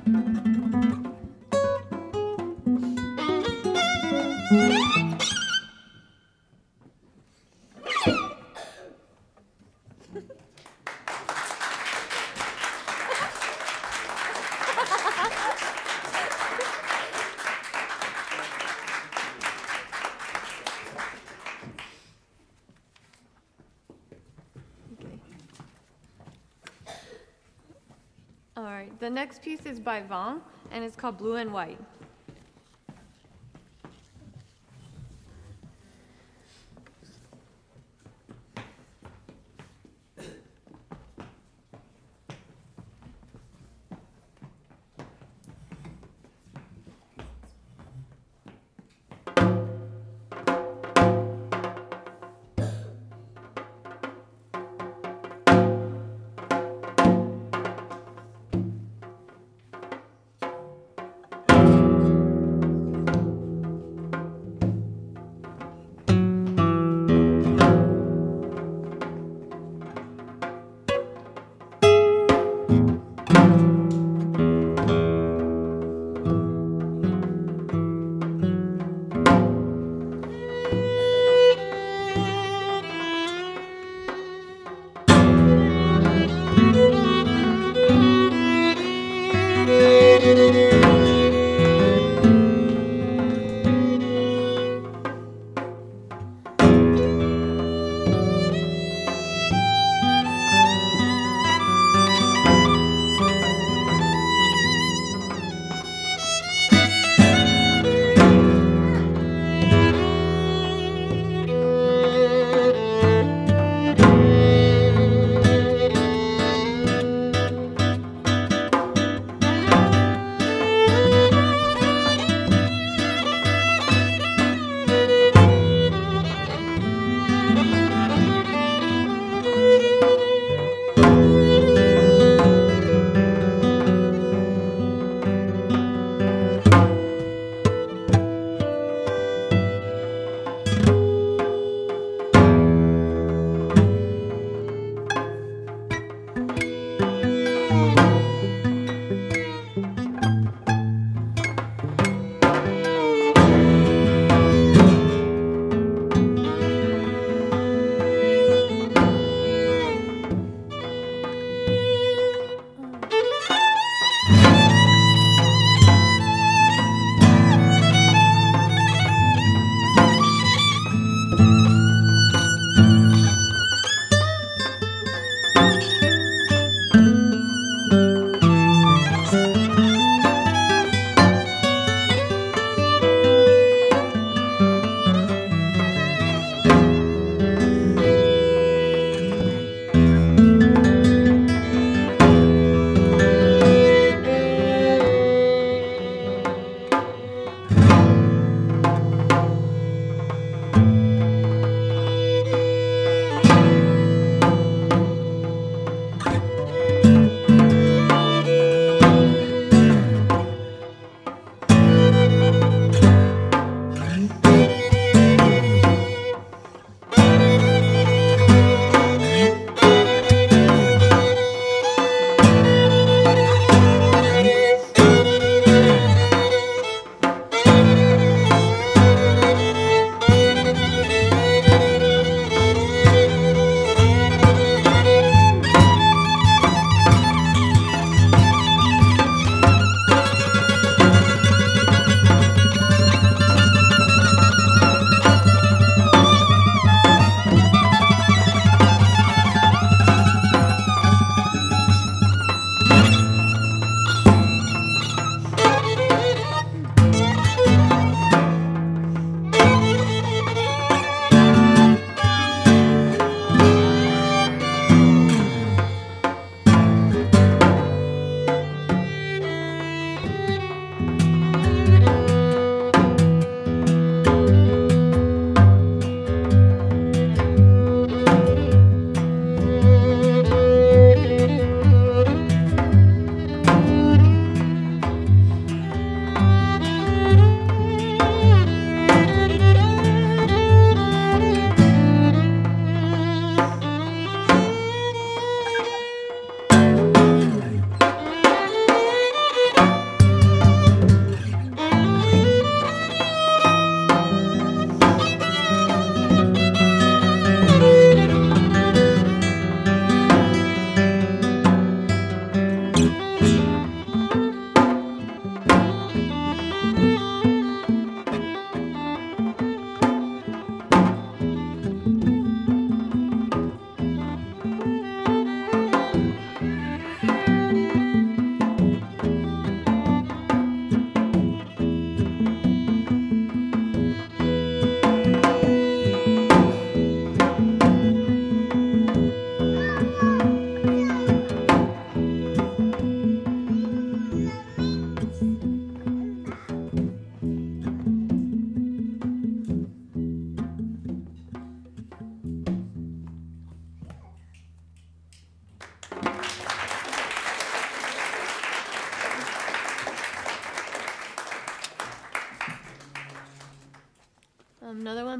All right, the next piece is by Vaughn, and it's called Blue and White.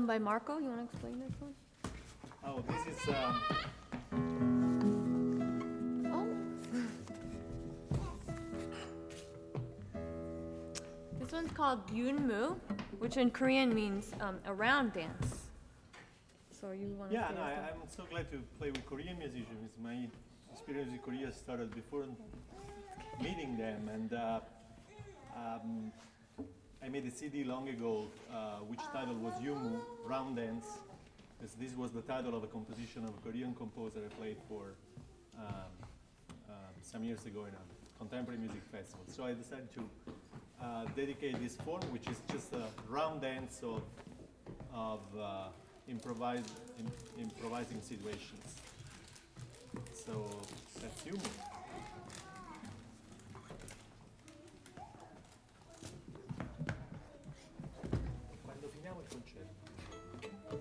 by Marco. You want to explain this one? Oh, this is Oh. This one's called Yunmu, which in Korean means a round dance. So you want to yeah. say No, this one? I'm so glad to play with Korean musicians. My experience with Korea started before meeting them, and I made a CD long ago, which title was Yumu, Round Dance, because this was the title of a composition of a Korean composer I played for some years ago in a contemporary music festival. So I decided to dedicate this form, which is just a round dance of improvising situations. So that's Yumu. Quando finiamo il concerto?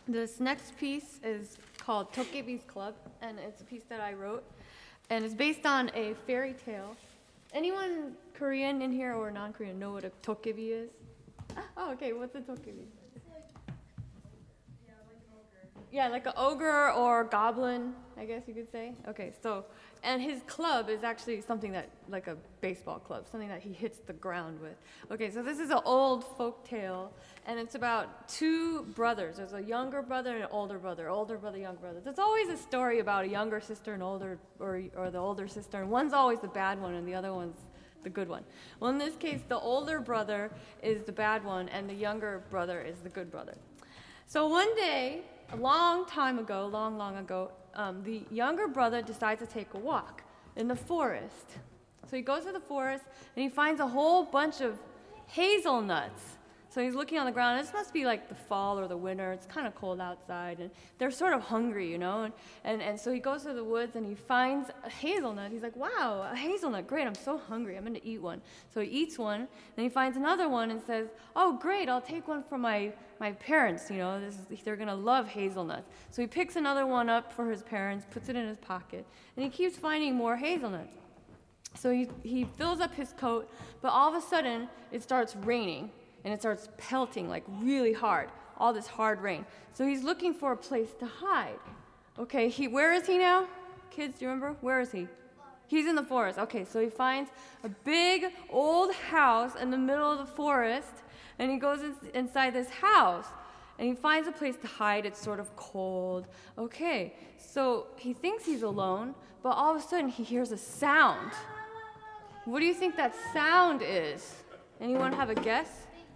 This next piece is called Tokebi's Club, and it's a piece that I wrote, and it's based on a fairy tale. Anyone Korean in here or non-Korean know what a tokebi is? Oh, okay. What's a tokebi? Yeah, like an ogre or goblin, I guess you could say. Okay, so, and his club is actually something that, like a baseball club, something that he hits the ground with. Okay, so this is an old folk tale, and it's about two brothers. There's a younger brother and an older brother, younger brother. There's always a story about a younger sister and older, or the older sister, and one's always the bad one and the other one's the good one. Well, in this case, the older brother is the bad one and the younger brother is the good brother. So one day, a long ago, the younger brother decides to take a walk in the forest. So he goes to the forest and he finds a whole bunch of hazelnuts. So he's looking on the ground. This must be like the fall or the winter. It's kind of cold outside, and they're sort of hungry, you know. And so he goes to the woods and he finds a hazelnut. He's like, wow, a hazelnut, great, I'm so hungry, I'm going to eat one. So he eats one, then he finds another one and says, oh, great, I'll take one for my parents, you know, they're going to love hazelnuts. So he picks another one up for his parents, puts it in his pocket, and he keeps finding more hazelnuts. So he fills up his coat, but all of a sudden it starts raining. And it starts pelting like really hard, all this hard rain. So he's looking for a place to hide. Okay, where is he now? Kids, do you remember? Where is he? He's in the forest. Okay, so he finds a big old house in the middle of the forest, and he goes inside this house, and he finds a place to hide. It's sort of cold. Okay, so he thinks he's alone, but all of a sudden he hears a sound. What do you think that sound is? Anyone have a guess?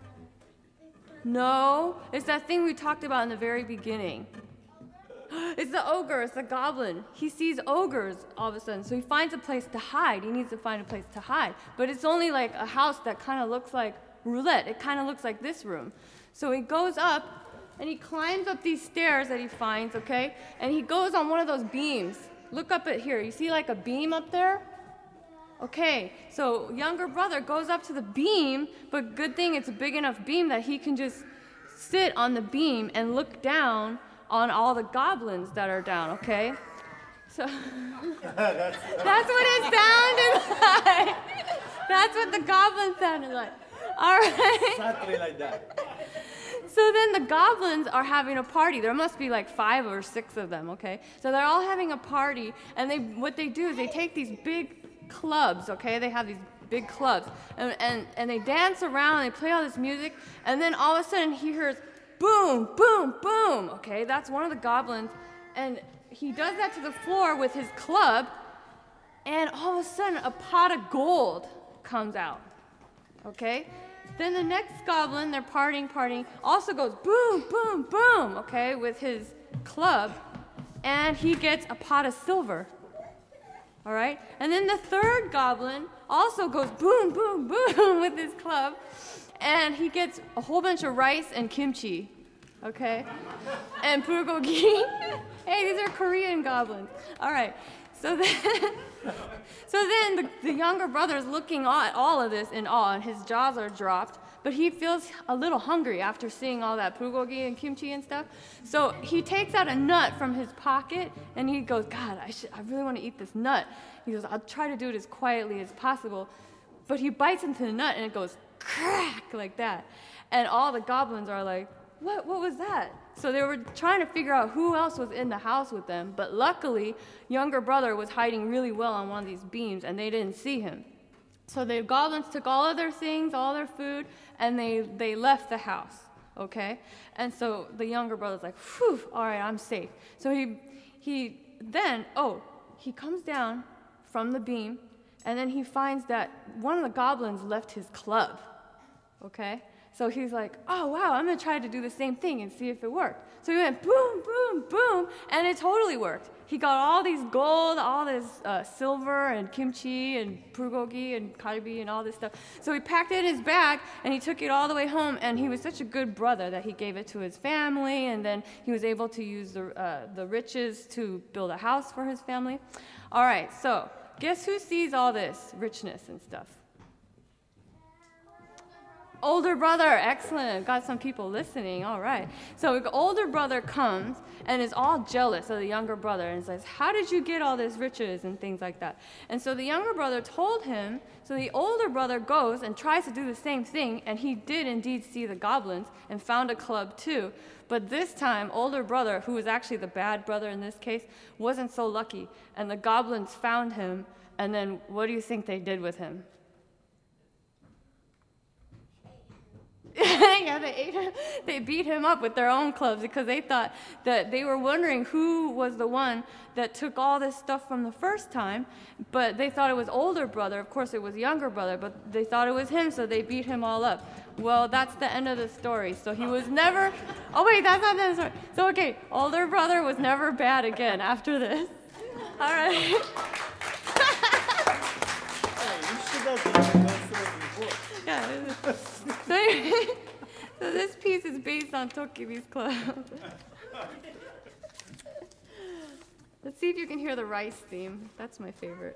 No, it's that thing we talked about in the very beginning. It's the ogre, it's the goblin. He sees ogres all of a sudden, so he finds a place to hide. He needs to find a place to hide. But it's only like a house that kind of looks like roulette. It kind of looks like this room. So he goes up, and he climbs up these stairs that he finds, okay? And he goes on one of those beams. Look up at here. You see like a beam up there? Okay, so younger brother goes up to the beam, but good thing it's a big enough beam that he can just sit on the beam and look down on all the goblins that are down, okay? So that's what it sounded like. That's what the goblin sounded like. All right. Exactly like that. So then the goblins are having a party. There must be like 5 or 6 of them, okay? So they're all having a party, and what they do is they take these big clubs, okay? They have these big clubs, and they dance around, and they play all this music, and then all of a sudden he hears boom, boom, boom, okay? That's one of the goblins, and he does that to the floor with his club, and all of a sudden a pot of gold comes out, okay? Then the next goblin, they're partying, also goes boom, boom, boom, okay, with his club, and he gets a pot of silver. All right? And then the third goblin also goes boom, boom, boom with his club, and he gets a whole bunch of rice and kimchi, okay? And bulgogi. Hey, these are Korean goblins. All right. So then the younger brother is looking at all of this in awe, and his jaws are dropped, but he feels a little hungry after seeing all that bulgogi and kimchi and stuff. So he takes out a nut from his pocket, and he goes, God, I really want to eat this nut. He goes, I'll try to do it as quietly as possible. But he bites into the nut, and it goes crack like that. And all the goblins are like, what was that? So they were trying to figure out who else was in the house with them, but luckily, younger brother was hiding really well on one of these beams, and they didn't see him. So the goblins took all of their things, all their food, and they left the house, okay? And so the younger brother's like, whew, all right, I'm safe. So he comes down from the beam, and then he finds that one of the goblins left his club, okay? So he's like, oh, wow, I'm going to try to do the same thing and see if it worked. So he went boom, boom, boom, and it totally worked. He got all these gold, all this silver and kimchi and bulgogi and karibi and all this stuff. So he packed it in his bag, and he took it all the way home, and he was such a good brother that he gave it to his family, and then he was able to use the riches to build a house for his family. All right, so guess who sees all this richness and stuff? Older brother, excellent. Got some people listening. All right. So the older brother comes and is all jealous of the younger brother and says, how did you get all these riches and things like that? And so the younger brother told him, so the older brother goes and tries to do the same thing, and he did indeed see the goblins and found a club too. But this time, older brother, who was actually the bad brother in this case, wasn't so lucky. And the goblins found him, and then what do you think they did with him? Yeah, they ate him. They beat him up with their own clubs because they thought that they were wondering who was the one that took all this stuff from the first time, but they thought it was older brother. Of course, it was younger brother, but they thought it was him, so they beat him all up. Well, that's the end of the story. So he was never. Oh wait, that's not the end of the story. So okay, older brother was never bad again after this. All right. You should have been the book. Yeah. So this piece is based on Tokibi's club. Let's see if you can hear the rice theme. That's my favorite.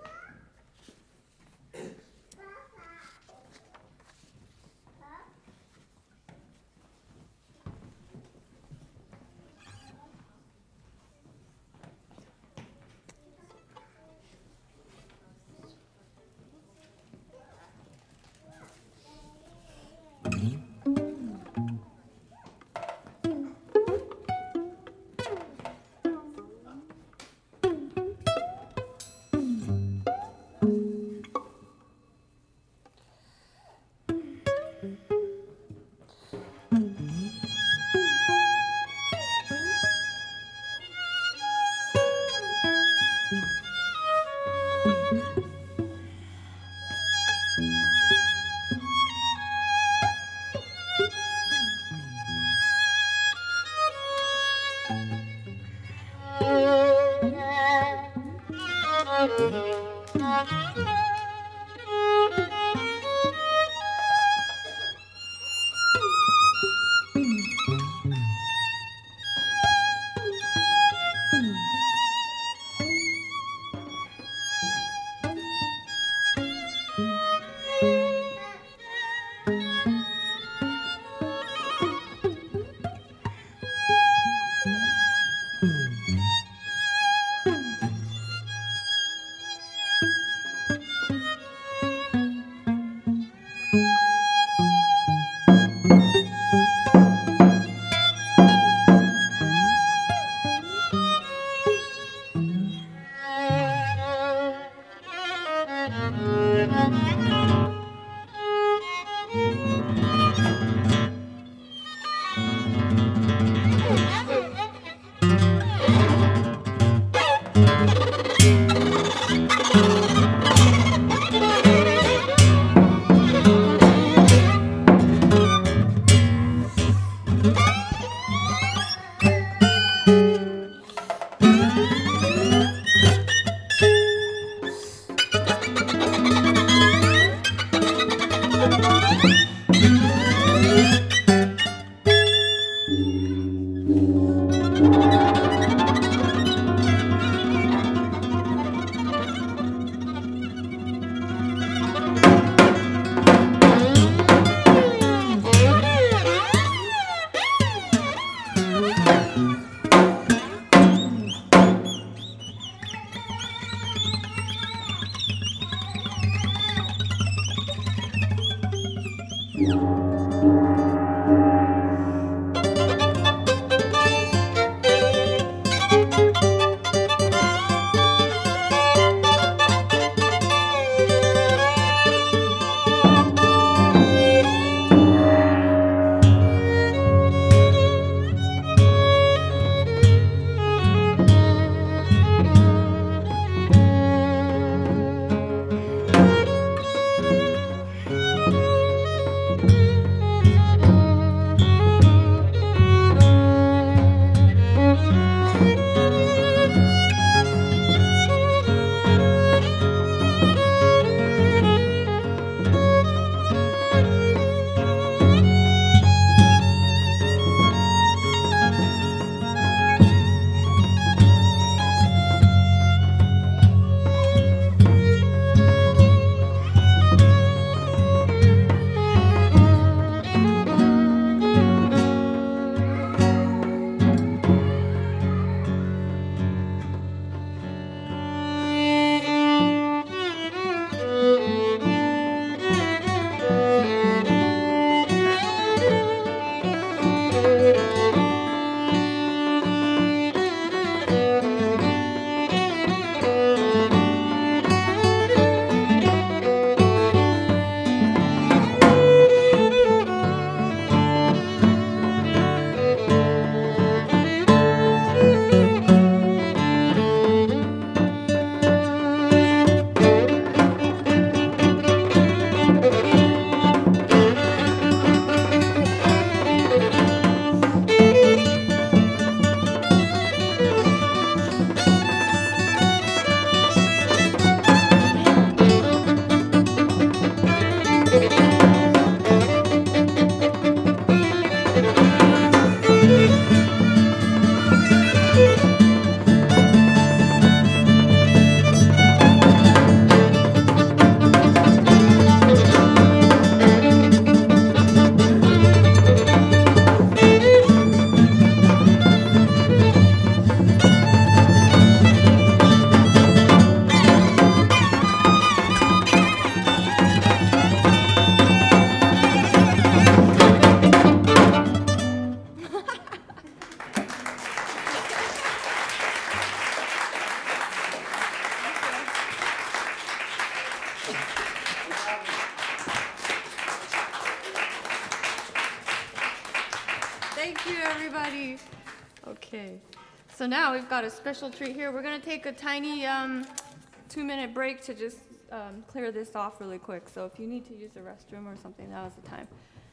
So now we've got a special treat here. We're gonna take a tiny 2-minute break to just clear this off really quick. So if you need to use the restroom or something, now is the time.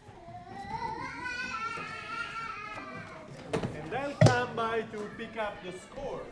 And then come by to pick up the score.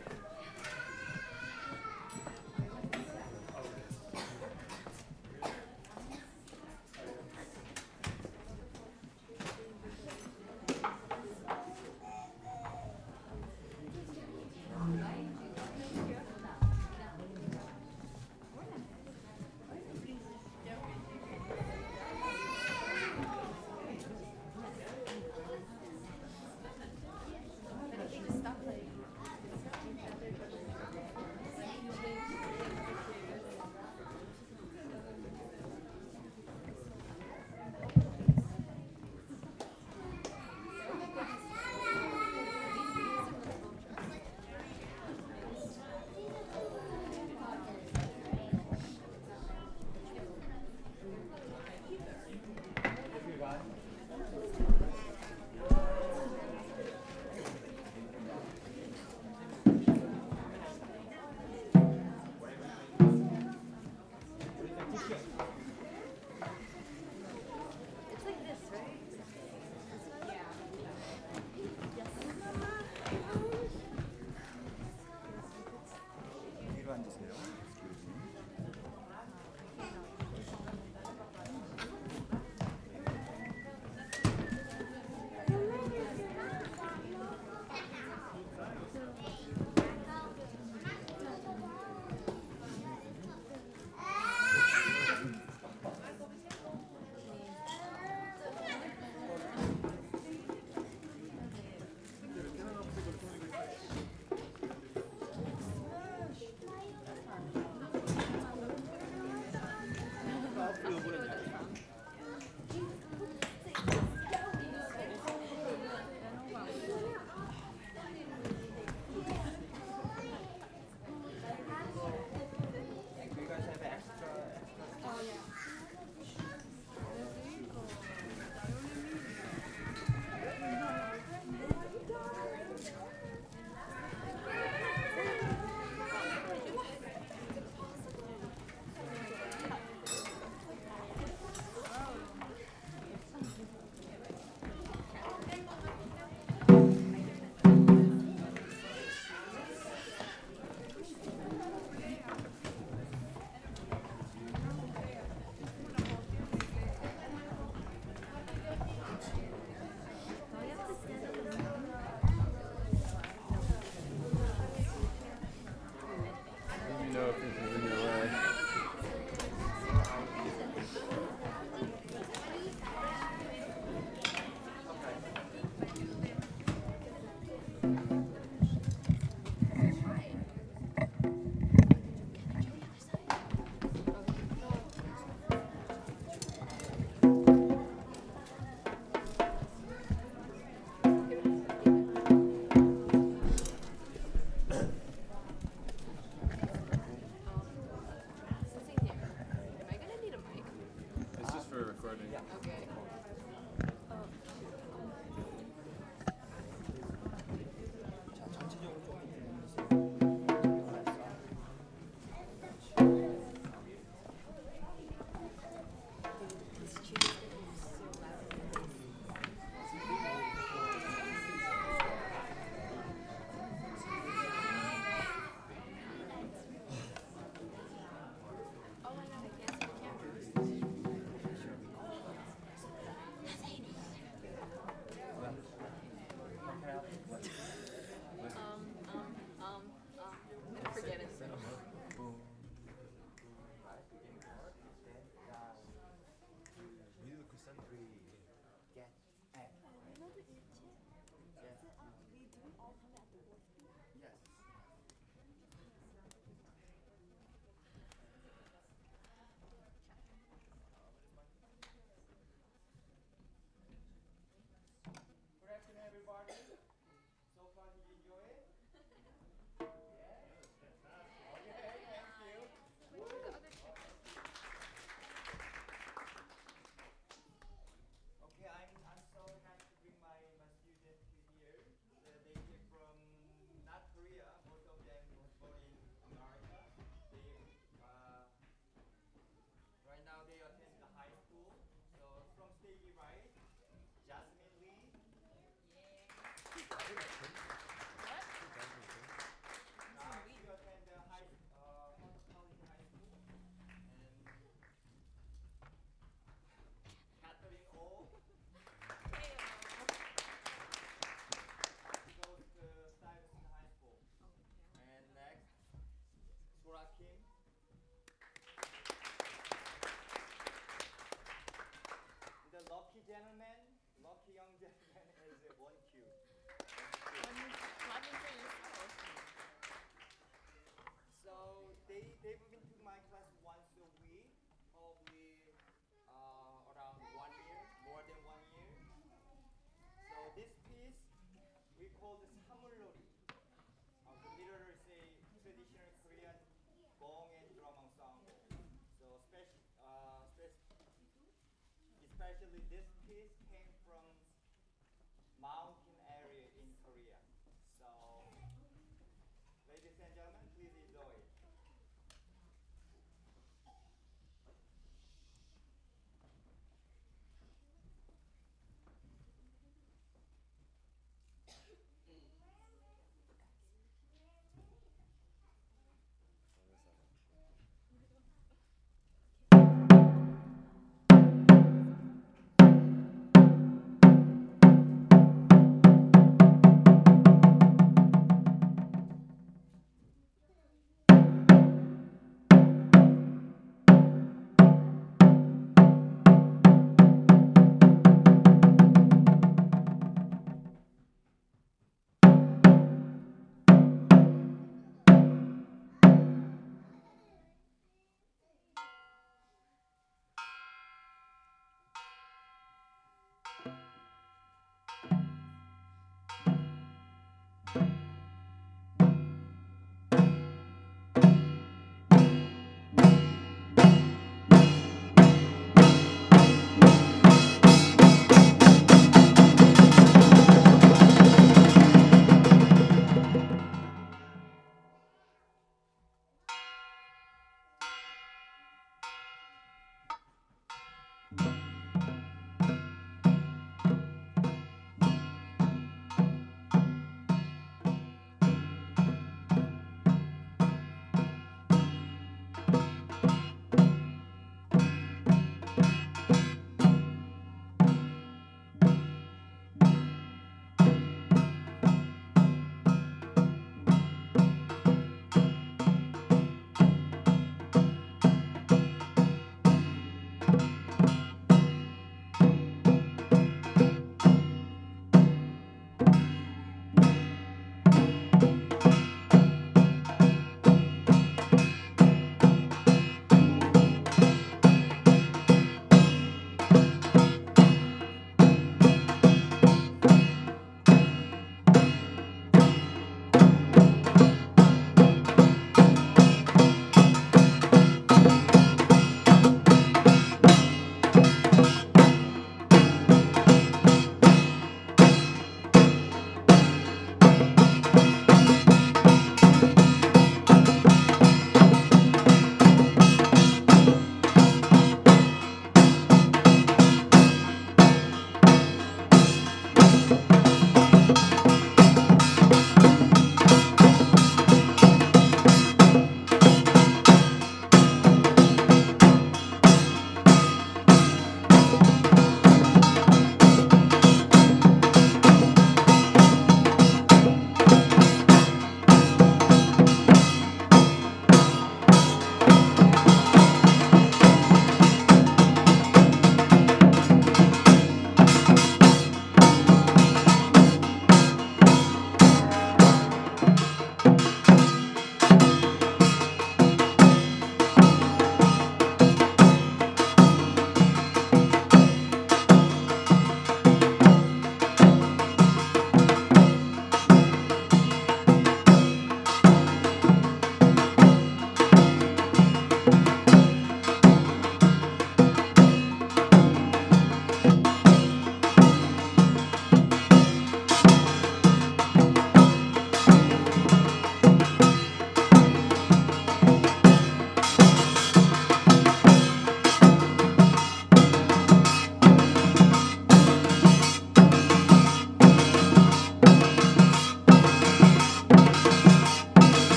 especially this piece came from mountain area in Korea. So, ladies and gentlemen, please enjoy it.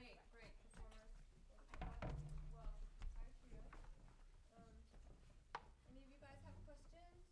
Great, great performers. Well, I feel. Any of you guys have questions?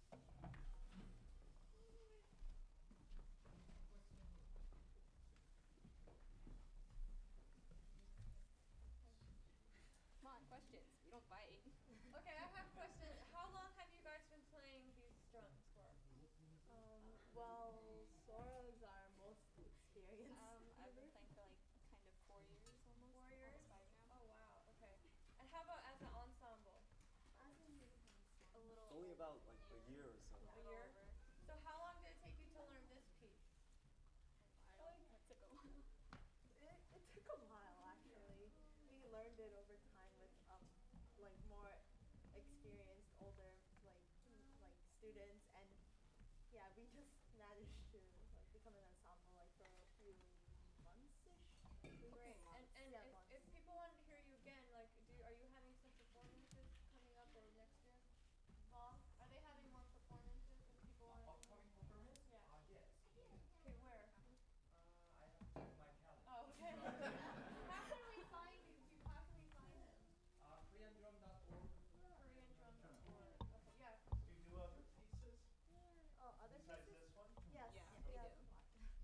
Come on, questions. We don't bite. Okay, I have questions. How long have you guys been playing these drums for? Well, Sora's our most experienced. I've been playing for like kind of 4 years almost. 4 years? Almost 5 now. Oh wow, okay. And how about as an ensemble? A little. It's only about like a year or so. A year? So how long did it take you to learn this piece? It took a while. It took a while actually. We learned it over time with like more experienced, older like students, and yeah, we just managed to like become an ensemble like for a few months-ish. Great. And Yeah, if, months. if people want to hear you again, like, are you having some performances coming up or next year? Mom, are they having more performances if people want to? Upcoming performance? Yeah. Yes. Okay, where? I have to check my calendar. Oh, okay. How can we find these people? How can we find them? KoreanDrum.org. KoreanDrum.org. Okay, yeah. Do you do other pieces Oh, other besides pieces? this one? Yes. Yeah, we we have do. a lot.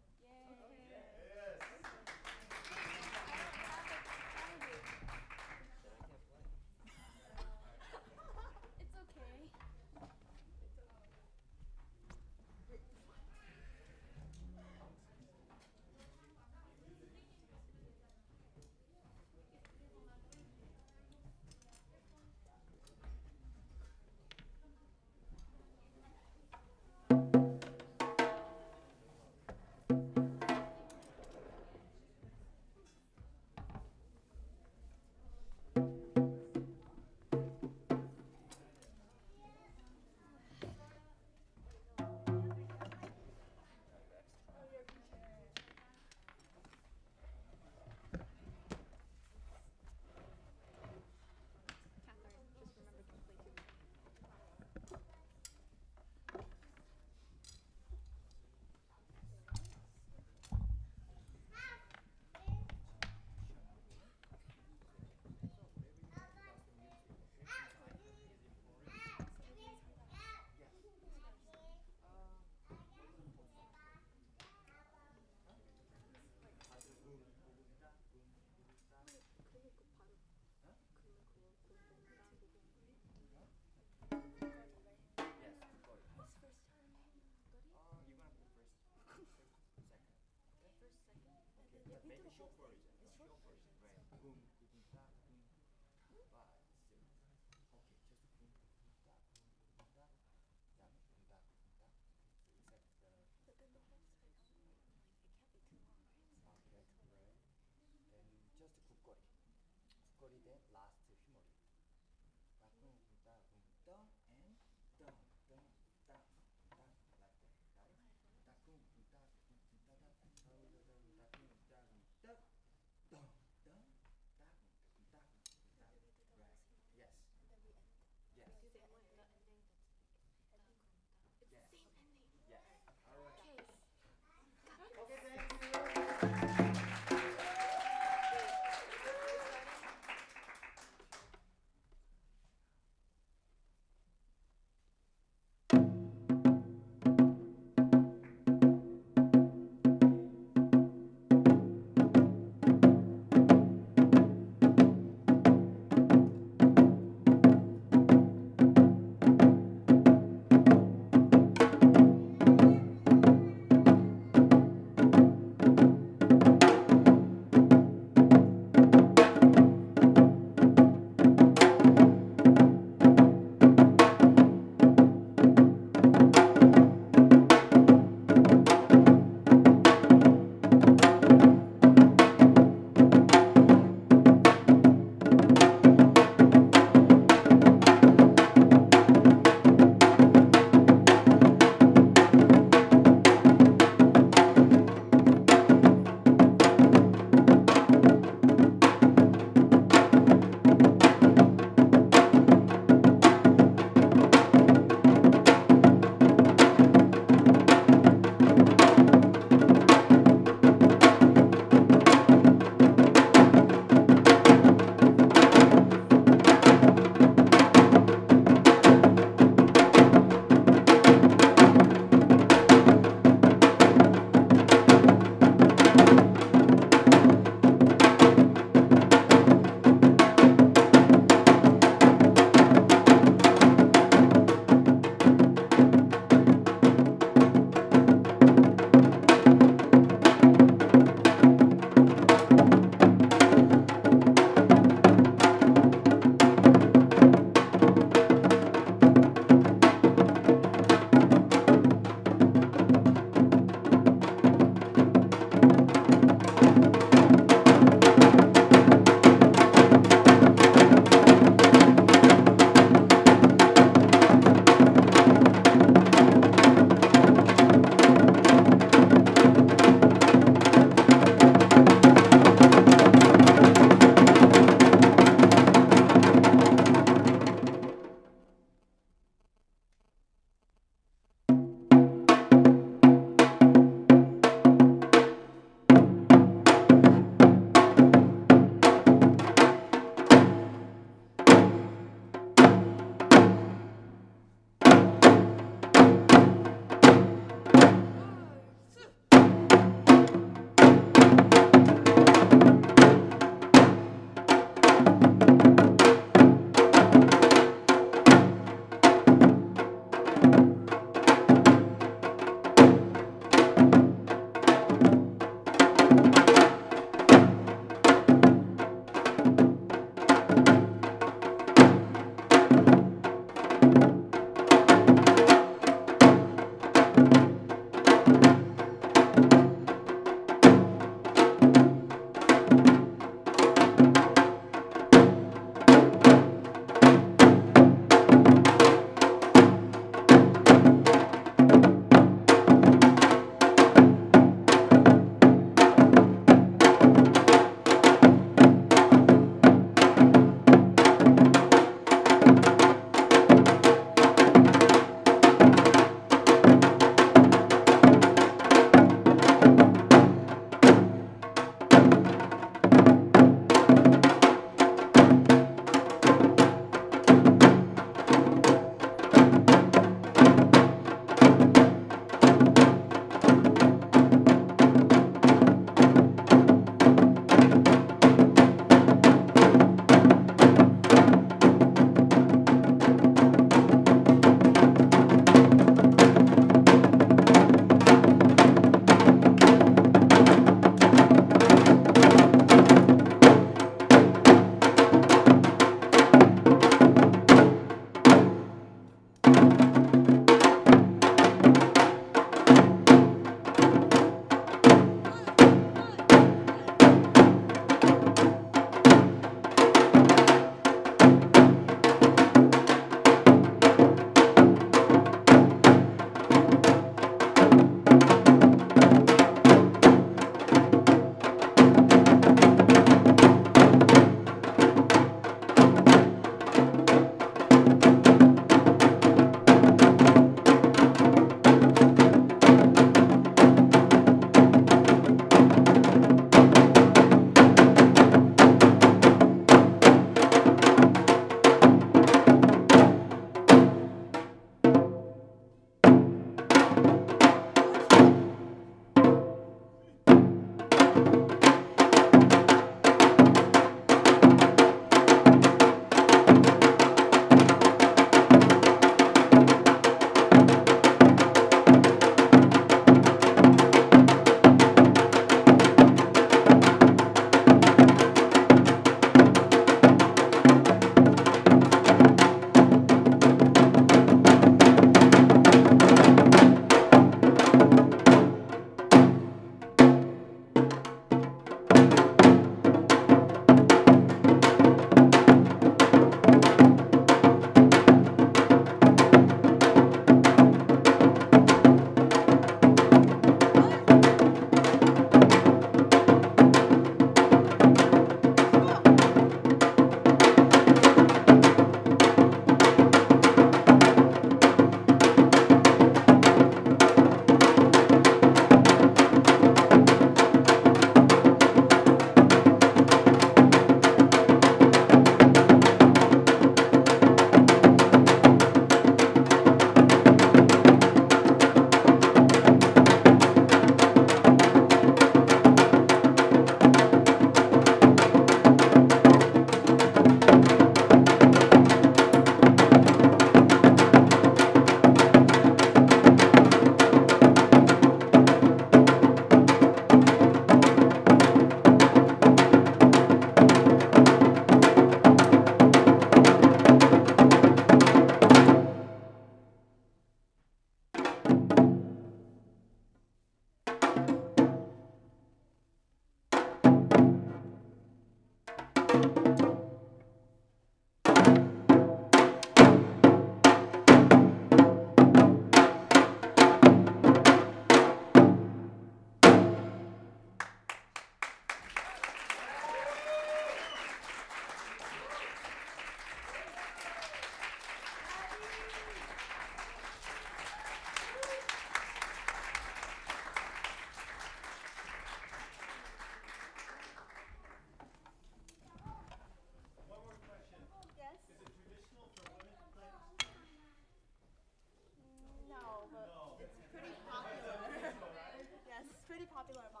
popular among